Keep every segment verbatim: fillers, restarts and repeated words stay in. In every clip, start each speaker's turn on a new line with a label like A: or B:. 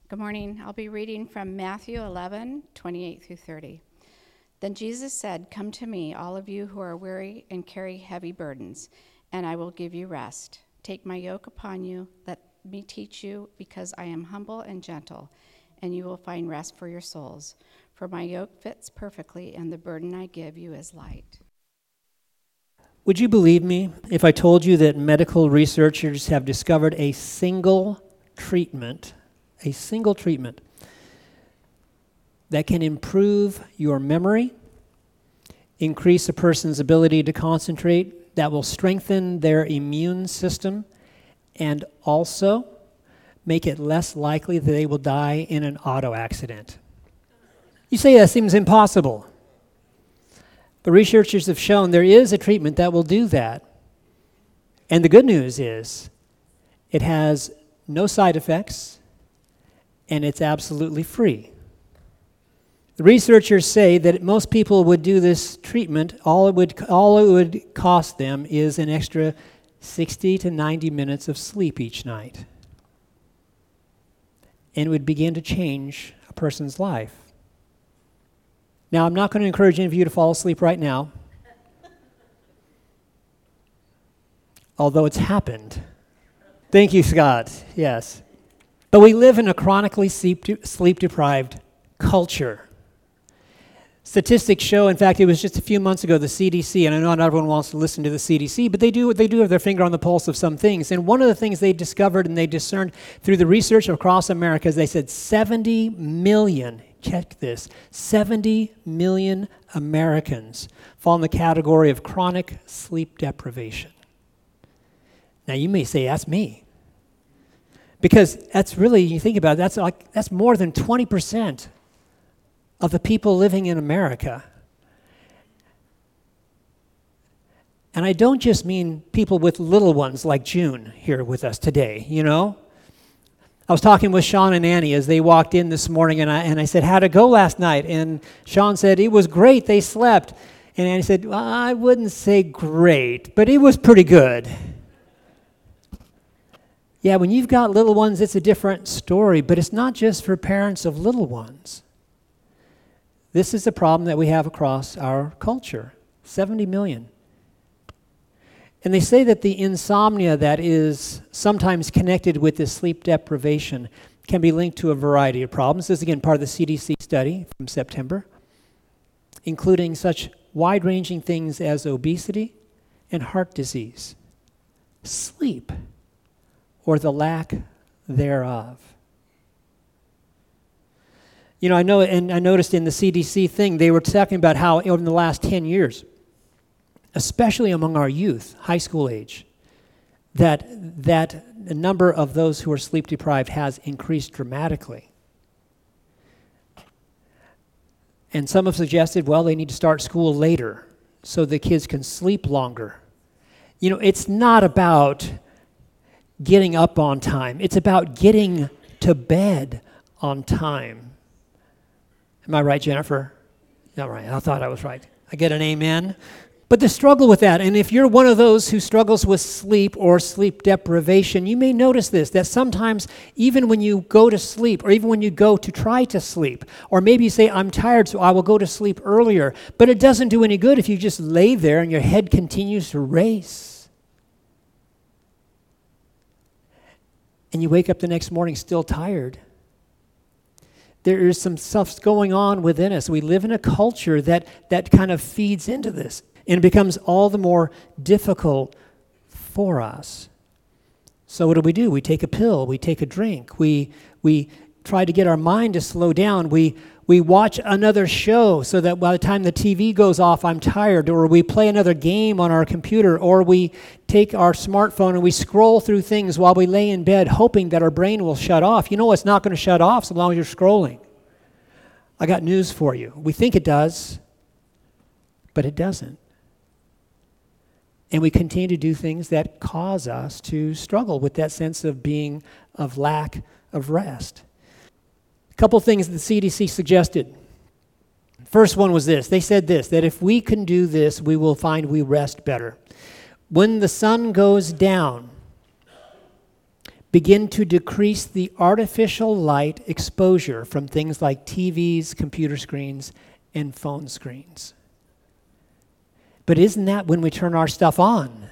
A: Good morning. I'll be reading from Matthew eleven, twenty-eight through thirty. Then Jesus said, "Come to me, all of you who are weary and carry heavy burdens, and I will give you rest. Take my yoke upon you. Let me teach you, because I am humble and gentle, and you will find rest for your souls. For my yoke fits perfectly, and the burden I give you is light."
B: Would you believe me if I told you that medical researchers have discovered a single treatment, a single treatment that can improve your memory, increase a person's ability to concentrate, that will strengthen their immune system, and also make it less likely that they will die in an auto accident? You say that seems impossible. But researchers have shown there is a treatment that will do that. And the good news is it has no side effects and it's absolutely free. The researchers say that most people would do this treatment, all it would all it would cost them is an extra sixty to ninety minutes of sleep each night. And it would begin to change a person's life. Now, I'm not going to encourage any of you to fall asleep right now, although it's happened. Thank you, Scott. Yes. But we live in a chronically sleep-deprived culture. Statistics show, in fact, it was just a few months ago, the C D C, and I know not everyone wants to listen to the C D C, but they do they do have their finger on the pulse of some things. And one of the things they discovered and they discerned through the research across America is they said seventy million, check this, seventy million Americans fall in the category of chronic sleep deprivation. Now, you may say, that's me. Because that's really, you think about it, that's like that's more than twenty percent of the people living in America. And I don't just mean people with little ones like June here with us today, you know? I was talking with Sean and Annie as they walked in this morning, and I, and I said, how'd it go last night? And Sean said, it was great, they slept. And Annie said, well, I wouldn't say great, but it was pretty good. Yeah, when you've got little ones, it's a different story, but it's not just for parents of little ones. This is a problem that we have across our culture, seventy million. And they say that the insomnia that is sometimes connected with this sleep deprivation can be linked to a variety of problems. This is, again, part of the C D C study from September, including such wide-ranging things as obesity and heart disease, sleep, or the lack thereof. You know, I know, and I noticed in the C D C thing, they were talking about how over the last ten years, especially among our youth, high school age, that that the number of those who are sleep deprived has increased dramatically. And some have suggested, well, they need to start school later so the kids can sleep longer. You know, it's not about getting up on time. It's about getting to bed on time. Am I right, Jennifer? All right, I thought I was right. I get an amen. But the struggle with that, and if you're one of those who struggles with sleep or sleep deprivation, you may notice this, that sometimes even when you go to sleep, or even when you go to try to sleep, or maybe you say, I'm tired, so I will go to sleep earlier, but it doesn't do any good if you just lay there and your head continues to race. And you wake up the next morning still tired. There is some stuff going on within us. We live in a culture that, that kind of feeds into this. And it becomes all the more difficult for us. So what do we do? We take a pill. We take a drink. We we try to get our mind to slow down. We we watch another show so that by the time the T V goes off, I'm tired. Or we play another game on our computer. Or we take our smartphone and we scroll through things while we lay in bed, hoping that our brain will shut off. You know it's not going to shut off so long as you're scrolling. I got news for you. We think it does, but it doesn't. And we continue to do things that cause us to struggle with that sense of being, of lack of rest. A couple things the C D C suggested. First one was this. They said this, that if we can do this, we will find we rest better. When the sun goes down, begin to decrease the artificial light exposure from things like T Vs, computer screens, and phone screens. But isn't that when we turn our stuff on?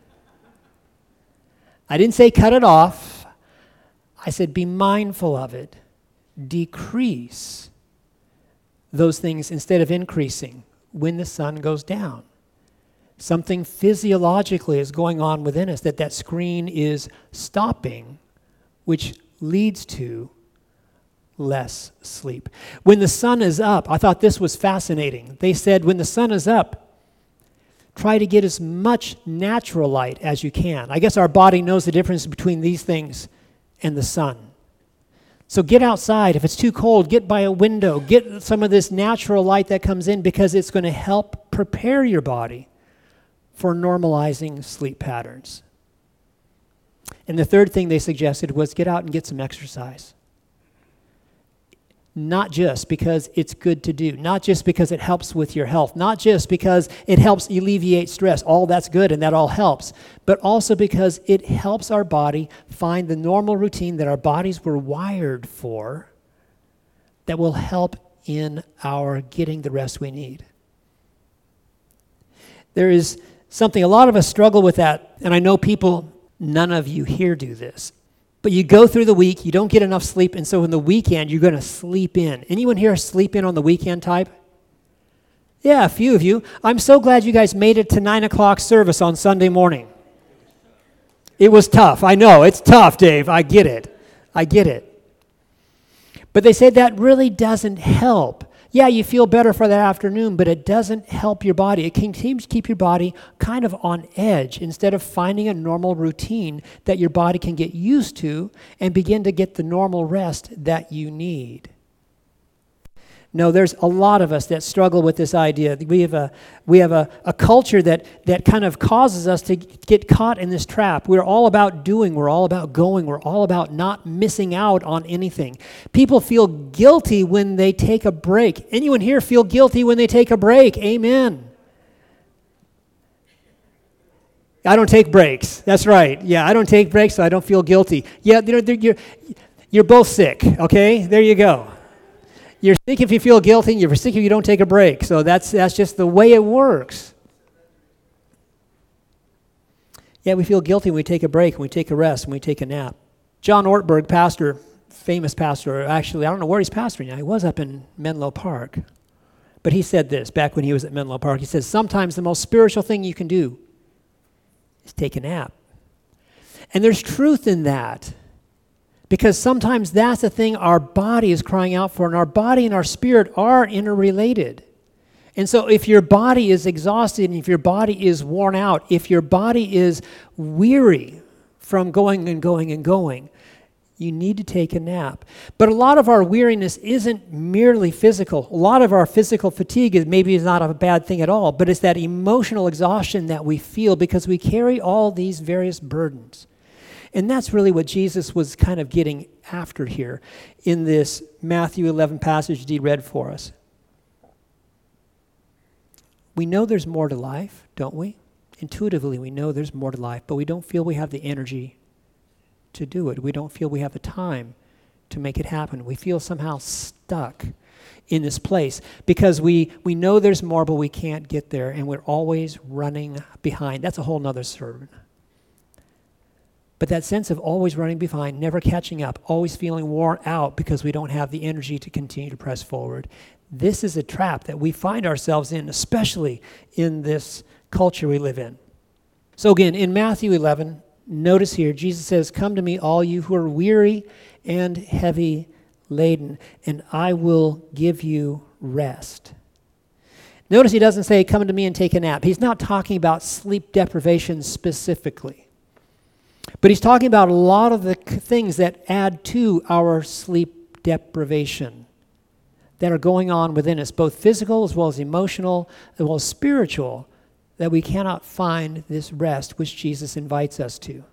B: I didn't say cut it off. I said be mindful of it. Decrease those things instead of increasing when the sun goes down. Something physiologically is going on within us that that screen is stopping, which leads to less sleep. When the sun is up, I thought this was fascinating. They said when the sun is up, try to get as much natural light as you can. I guess our body knows the difference between these things and the sun. So get outside. If it's too cold, get by a window. Get some of this natural light that comes in because it's going to help prepare your body for normalizing sleep patterns. And the third thing they suggested was get out and get some exercise. Not just because it's good to do, not just because it helps with your health, not just because it helps alleviate stress, all that's good and that all helps, but also because it helps our body find the normal routine that our bodies were wired for that will help in our getting the rest we need. There is something, a lot of us struggle with that, and I know people, none of you here do this. But you go through the week, you don't get enough sleep, and so in the weekend, you're going to sleep in. Anyone here sleep in on the weekend type? Yeah, a few of you. I'm so glad you guys made it to nine o'clock service on Sunday morning. It was tough. I know, it's tough, Dave. I get it. I get it. But they say that really doesn't help. Yeah, you feel better for that afternoon, but it doesn't help your body. It continues to keep your body kind of on edge instead of finding a normal routine that your body can get used to and begin to get the normal rest that you need. No, there's a lot of us that struggle with this idea. We have a we have a, a culture that that kind of causes us to get caught in this trap. We're all about doing, we're all about going, we're all about not missing out on anything. People feel guilty when they take a break. Anyone here feel guilty when they take a break? Amen. I don't take breaks. That's right. Yeah, I don't take breaks, so I don't feel guilty. Yeah, you're, you're, you're both sick, okay? There you go. You're sick if you feel guilty, and you're sick if you don't take a break. So that's that's just the way it works. Yeah, we feel guilty when we take a break, when we take a rest, when we take a nap. John Ortberg, pastor, famous pastor, actually, I don't know where he's pastoring now. He was up in Menlo Park. But he said this back when he was at Menlo Park. He says, sometimes the most spiritual thing you can do is take a nap. And there's truth in that. Because sometimes that's the thing our body is crying out for, and our body and our spirit are interrelated. And so if your body is exhausted, and if your body is worn out, if your body is weary from going and going and going, you need to take a nap. But a lot of our weariness isn't merely physical. A lot of our physical fatigue is maybe is not a bad thing at all, but it's that emotional exhaustion that we feel because we carry all these various burdens. And that's really what Jesus was kind of getting after here in this Matthew eleven passage that he read for us. We know there's more to life, don't we? Intuitively, we know there's more to life, but we don't feel we have the energy to do it. We don't feel we have the time to make it happen. We feel somehow stuck in this place because we, we know there's more, but we can't get there, and we're always running behind. That's a whole nother sermon. But that sense of always running behind, never catching up, always feeling worn out because we don't have the energy to continue to press forward. This is a trap that we find ourselves in, especially in this culture we live in. So again, in Matthew eleven, notice here, Jesus says, come to me, all you who are weary and heavy laden, and I will give you rest. Notice he doesn't say, come to me and take a nap. He's not talking about sleep deprivation specifically. But he's talking about a lot of the things that add to our sleep deprivation that are going on within us, both physical as well as emotional, as well as spiritual, that we cannot find this rest which Jesus invites us to.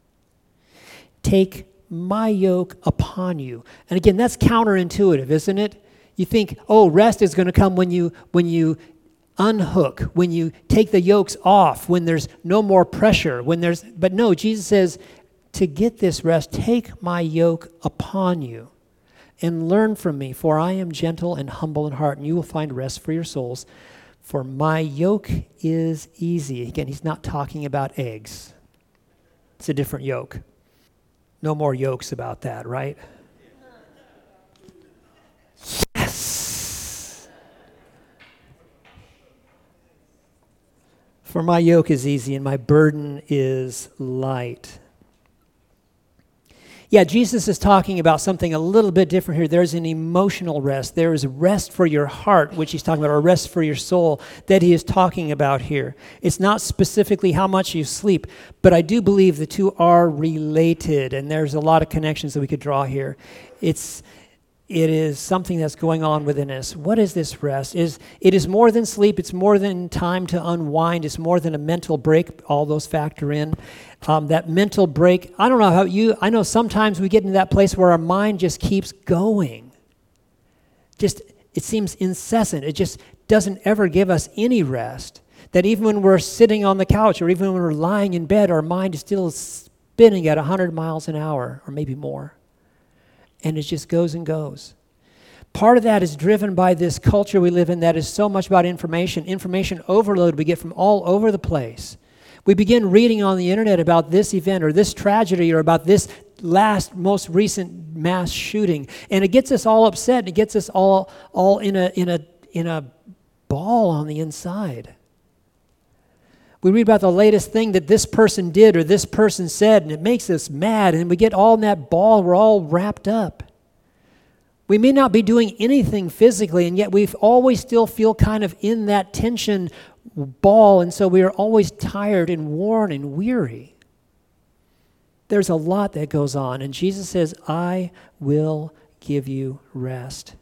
B: Take my yoke upon you. And again, that's counterintuitive, isn't it? You think, oh, rest is going to come when you when you unhook, when you take the yokes off, when there's no more pressure, when there's, but no, Jesus says, to get this rest, take my yoke upon you and learn from me, for I am gentle and humble in heart, and you will find rest for your souls. For my yoke is easy. Again, he's not talking about eggs. It's a different yoke. No more yokes about that, right? Yes! For my yoke is easy and my burden is light. Yeah, Jesus is talking about something a little bit different here. There's an emotional rest. There is rest for your heart, which he's talking about, or rest for your soul, that he is talking about here. It's not specifically how much you sleep, but I do believe the two are related, and there's a lot of connections that we could draw here. It's It is something that's going on within us. What is this rest? Is It is more than sleep. It's more than time to unwind. It's more than a mental break. All those factor in. Um, that mental break, I don't know how you, I know sometimes we get into that place where our mind just keeps going. Just, it seems incessant. It just doesn't ever give us any rest. That even when we're sitting on the couch or even when we're lying in bed, our mind is still spinning at one hundred miles an hour or maybe more. And it just goes and goes. Part of that is driven by this culture we live in that is so much about information. Information overload we get from all over the place. We begin reading on the internet about this event or this tragedy or about this last, most recent mass shooting. And it gets us all upset. And it gets us all, all in a, in a, in a ball on the inside. We read about the latest thing that this person did or this person said, and it makes us mad, and we get all in that ball. We're all wrapped up. We may not be doing anything physically, and yet we always still feel kind of in that tension ball, and so we are always tired and worn and weary. There's a lot that goes on, and Jesus says, I will give you rest.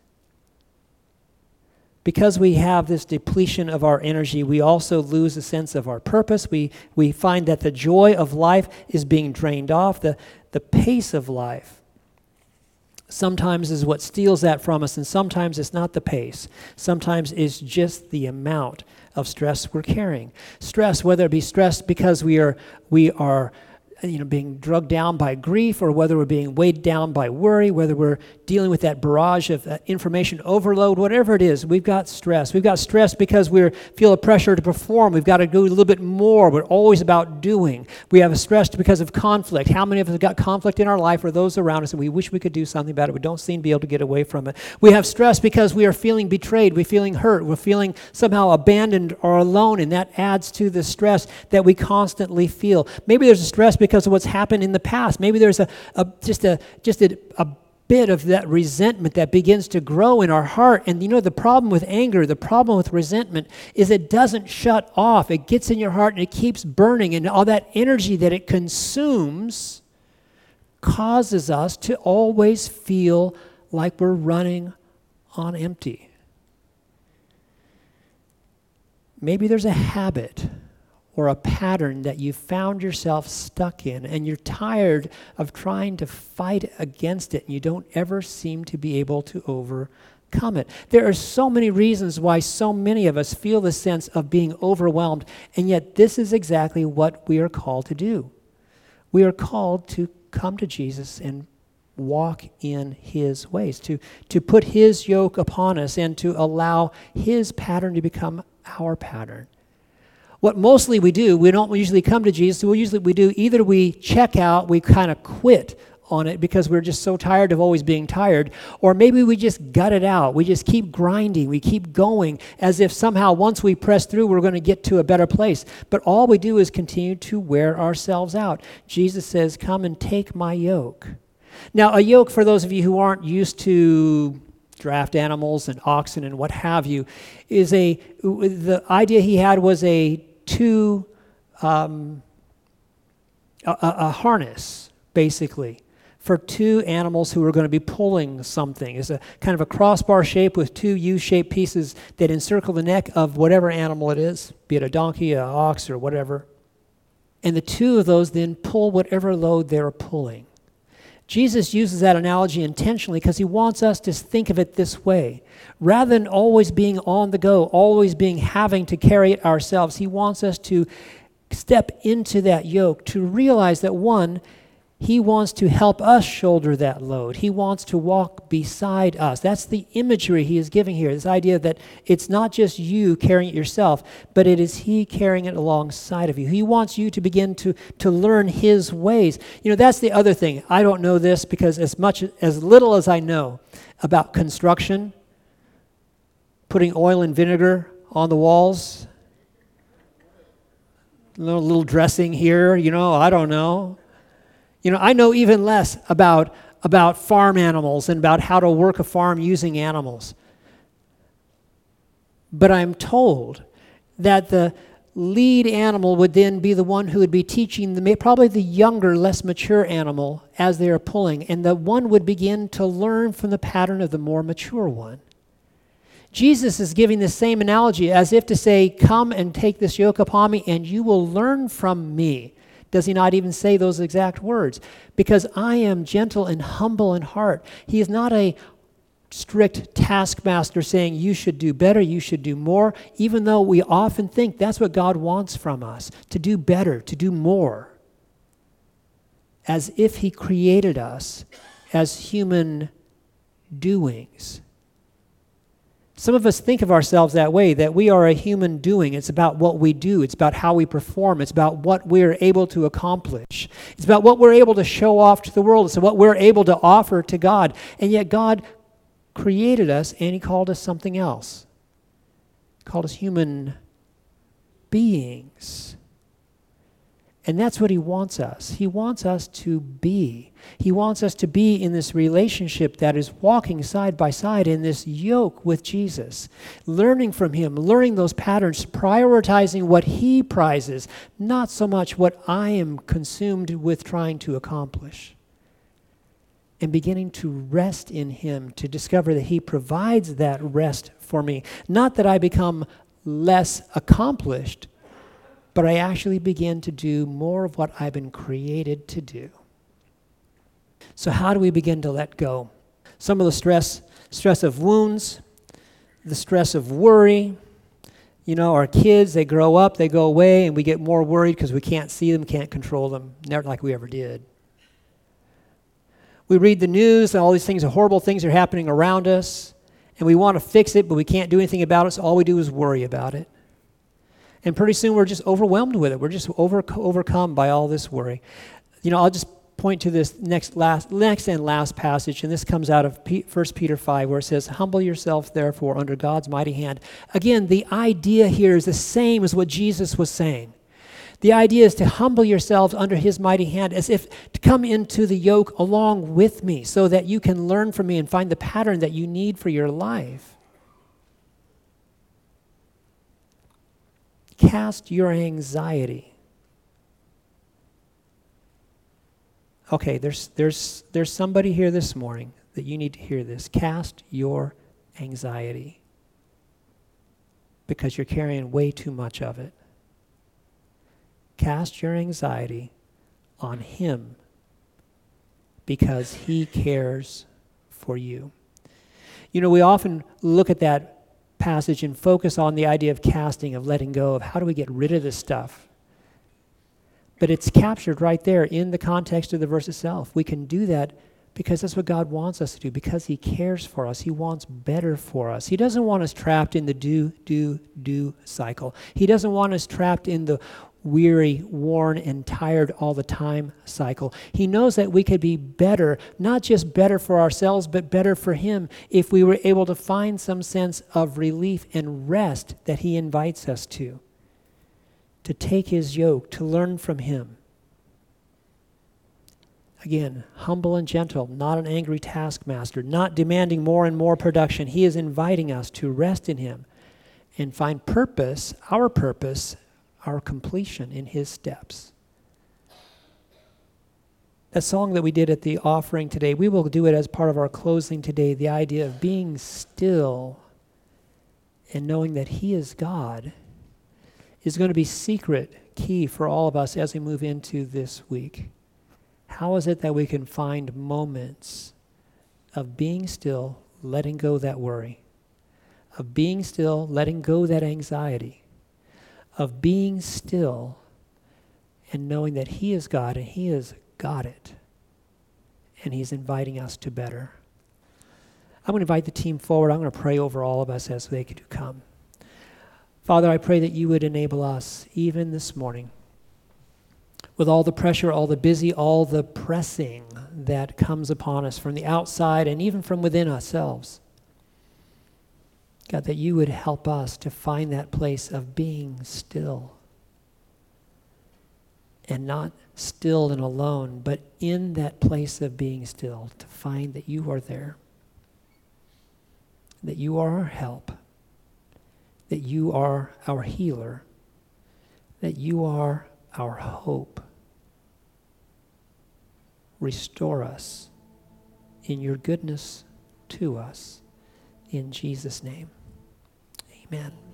B: Because we have this depletion of our energy, we also lose a sense of our purpose. We we find that the joy of life is being drained off. The, the pace of life sometimes is what steals that from us, and sometimes it's not the pace. Sometimes it's just the amount of stress we're carrying. Stress, whether it be stress because we are we are you know, being drugged down by grief, or whether we're being weighed down by worry, whether we're dealing with that barrage of uh, information overload, whatever it is, we've got stress. We've got stress because we feel a pressure to perform. We've got to do a little bit more. We're always about doing. We have a stress because of conflict. How many of us have got conflict in our life or those around us and we wish we could do something about it? We don't seem to be able to get away from it. We have stress because we are feeling betrayed. We're feeling hurt. We're feeling somehow abandoned or alone, and that adds to the stress that we constantly feel. Maybe there's a stress because because of what's happened in the past. Maybe there's a, a just a just a, a bit of that resentment that begins to grow in our heart. And you know, the problem with anger, the problem with resentment is it doesn't shut off. It gets in your heart and it keeps burning, and all that energy that it consumes causes us to always feel like we're running on empty. Maybe there's a habit or a pattern that you found yourself stuck in, and you're tired of trying to fight against it, and you don't ever seem to be able to overcome it. There are so many reasons why so many of us feel the sense of being overwhelmed, and yet this is exactly what we are called to do. We are called to come to Jesus and walk in his ways, to, to put his yoke upon us and to allow his pattern to become our pattern. What mostly we do, we don't usually come to Jesus. We usually we do either we check out, we kind of quit on it because we're just so tired of always being tired, or maybe we just gut it out. We just keep grinding. We keep going as if somehow once we press through, we're going to get to a better place. But all we do is continue to wear ourselves out. Jesus says, "Come and take my yoke." Now, a yoke, for those of you who aren't used to draft animals and oxen and what have you, is a the idea he had was a two um, a, a harness basically for two animals who are going to be pulling something. It's a kind of a crossbar shape with two U-shaped pieces that encircle the neck of whatever animal it is, be it a donkey, an ox, or whatever. And the two of those then pull whatever load they're pulling. Jesus uses that analogy intentionally because he wants us to think of it this way. Rather than always being on the go, always being having to carry it ourselves, he wants us to step into that yoke, to realize that, one, He wants to help us shoulder that load. He wants to walk beside us. That's the imagery he is giving here, this idea that it's not just you carrying it yourself, but it is he carrying it alongside of you. He wants you to begin to, to learn his ways. You know, that's the other thing. I don't know this because as much, as little as I know about construction, putting oil and vinegar on the walls, a little, little dressing here, you know, I don't know. You know, I know even less about, about farm animals and about how to work a farm using animals. But I'm told that the lead animal would then be the one who would be teaching the, probably the younger, less mature animal as they are pulling, and the one would begin to learn from the pattern of the more mature one. Jesus is giving the same analogy as if to say, come and take this yoke upon me and you will learn from me. Does he not even say those exact words? Because I am gentle and humble in heart. He is not a strict taskmaster saying you should do better, you should do more, even though we often think that's what God wants from us, to do better, to do more. As if he created us as human doings. Some of us think of ourselves that way, that we are a human doing. It's about what we do. It's about how we perform. It's about what we're able to accomplish. It's about what we're able to show off to the world. It's what we're able to offer to God. And yet God created us and he called us something else. He called us human beings. And that's what he wants us. He wants us to be. He wants us to be in this relationship that is walking side by side in this yoke with Jesus, learning from him, learning those patterns, prioritizing what he prizes, not so much what I am consumed with trying to accomplish. And beginning to rest in him, to discover that he provides that rest for me. Not that I become less accomplished, but I actually begin to do more of what I've been created to do. So how do we begin to let go? Some of the stress, stress of wounds, the stress of worry. You know, our kids, they grow up, they go away, and we get more worried because we can't see them, can't control them, never like we ever did. We read the news, and all these things, horrible things are happening around us, and we want to fix it, but we can't do anything about it, so all we do is worry about it. And pretty soon we're just overwhelmed with it. We're just over, overcome by all this worry. You know, I'll just point to this next last next and last passage, and this comes out of First Peter five, where it says, humble yourself, therefore, under God's mighty hand. Again, the idea here is the same as what Jesus was saying. The idea is to humble yourselves under his mighty hand, as if to come into the yoke along with me so that you can learn from me and find the pattern that you need for your life. Cast your anxiety. Okay, there's there's there's somebody here this morning that you need to hear this. Cast your anxiety. Because you're carrying way too much of it. Cast your anxiety on him because he cares for you. You know, we often look at that passage and focus on the idea of casting, of letting go, of how do we get rid of this stuff. But it's captured right there in the context of the verse itself. We can do that because that's what God wants us to do, because he cares for us. He wants better for us. He doesn't want us trapped in the do, do, do cycle. He doesn't want us trapped in the weary, worn, and tired all the time cycle. He knows that we could be better, not just better for ourselves, but better for him if we were able to find some sense of relief and rest that he invites us to. To take his yoke, to learn from him. Again, humble and gentle, not an angry taskmaster, not demanding more and more production. He is inviting us to rest in him and find purpose, our purpose, our completion in his steps. That song that we did at the offering today, we will do it as part of our closing today, the idea of being still and knowing that he is God is going to be secret key for all of us as we move into this week. How is it that we can find moments of being still, letting go that worry, of being still, letting go that anxiety, of being still and knowing that he is God and he has got it. and he's inviting us to better. I'm going to invite the team forward. I'm going to pray over all of us as they do come. Father, I pray that you would enable us, even this morning, with all the pressure, all the busy, all the pressing that comes upon us from the outside and even from within ourselves. God, that you would help us to find that place of being still. And not still and alone, but in that place of being still, to find that you are there. That you are our help. That you are our healer. That you are our hope. Restore us in your goodness to us. In Jesus' name, amen.